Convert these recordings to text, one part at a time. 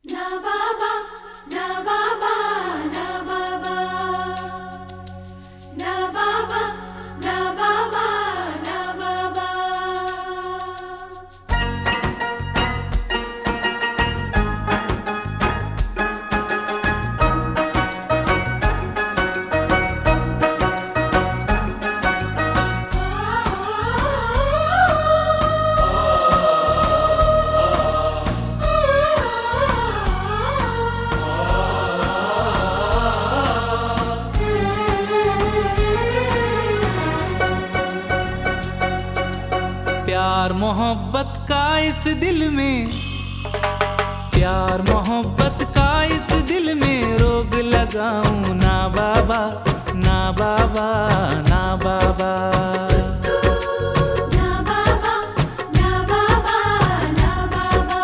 Na baba, na baba, na baba, na baba, na baba, na baba. प्यार मोहब्बत का इस दिल में, प्यार मोहब्बत का इस दिल में रोग लगाऊं ना बाबा, ना बाबा, ना बाबा। Na baba, na baba, na baba.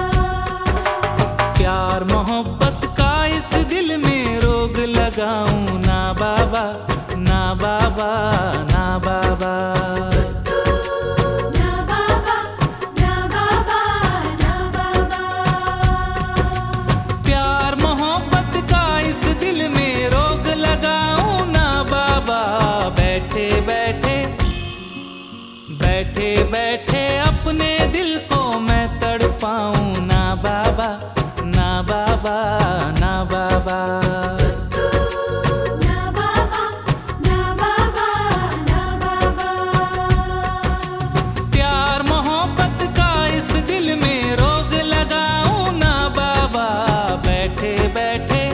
प्यार मोहब्बत का इस दिल में रोग लगाऊं ना बाबा, ना बाबा, ना बाबा। Na baba, na baba, na baba. प्यार मोहब्बत का इस दिल में रोग लगाऊं ना बाबा। बैठे बैठे बैठे बैठे अपने दिल को मैं तड़पाऊं ना बाबा, ना बाबा, ना बाबा। Na baba, na baba, na baba. प्यार मोहब्बत का इस दिल में रोग लगाऊं ना बाबा। बैठे बैठे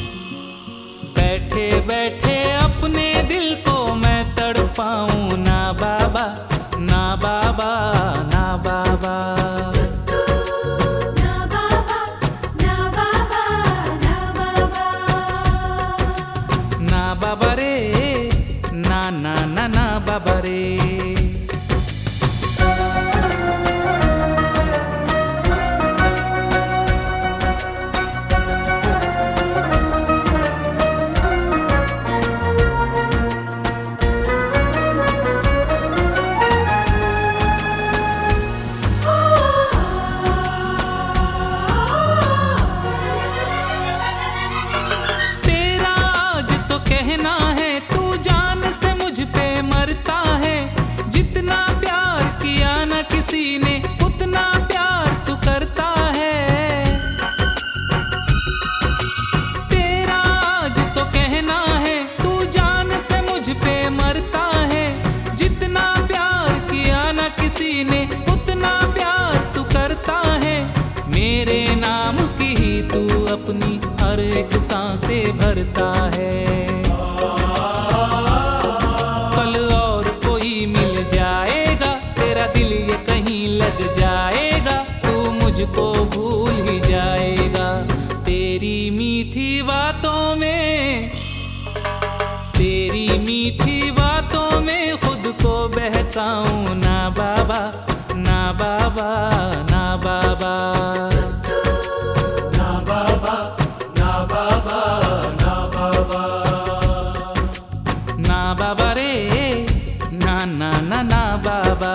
बैठे बैठे अपने दिल को मैं तड़पाऊं ना बाबा, ना बाबा, ना बाबा। Na baba, na baba, na baba. ना बाबा रे, ना ना ना ना बाबा रे। तेरा आज तो कहना है तू जान से मुझ पे मरता है। जितना प्यार किया न किसी ने उतना प्यार तू करता है। तेरा आज तो कहना है तू जान से मुझ पे मरता है। जितना प्यार किया न किसी ने उतना प्यार तू करता है। मेरे नाम की ही तू अपनी हर एक सांसें भरता है। कल और कोई मिल जाएगा तेरा दिल ये कहीं लग जाएगा। तू मुझको भूल ही जाएगा। तेरी मीठी बातों में, तेरी मीठी बातों में खुद को बहकाऊं ना बाबा, ना बाबा, ना बाबा। ना बाबा, ना बाबा, ना बाबा। ना बाबा रे, ना ना ना ना बाबा।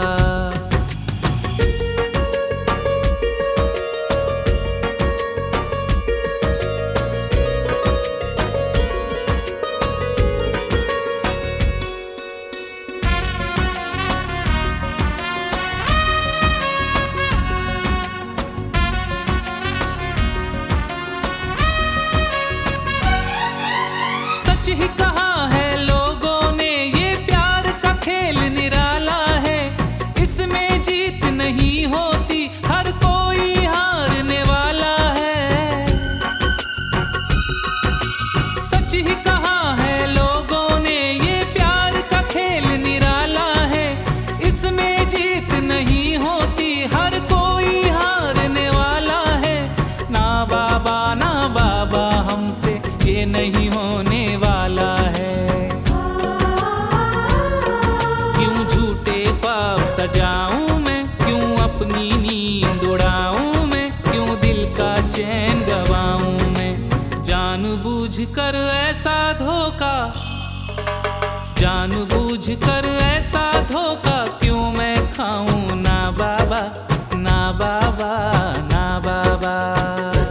सच ही कहा है लोगों ने ये प्यार का खेल निराला है। इसमें जीत नहीं होती हर कोई हारने वाला है। सच ही कहा है लोगों ने ये प्यार का खेल निराला है। इसमें जीत नहीं होती हर कोई हारने वाला है। ना बाबा, ना बाबा हमसे ये नहीं होने वाला है। क्यों झूठे ख्वाब सजाऊं मैं, क्यों अपनी नींद उड़ाऊं मैं, क्यों दिल का चैन गवाऊं मैं। जानबूझकर ऐसा धोखा, जानबूझकर ऐसा धोखा क्यों मैं खाऊं ना बाबा, ना बाबा, ना बाबा।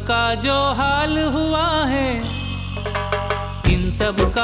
का जो हाल हुआ है, इन सब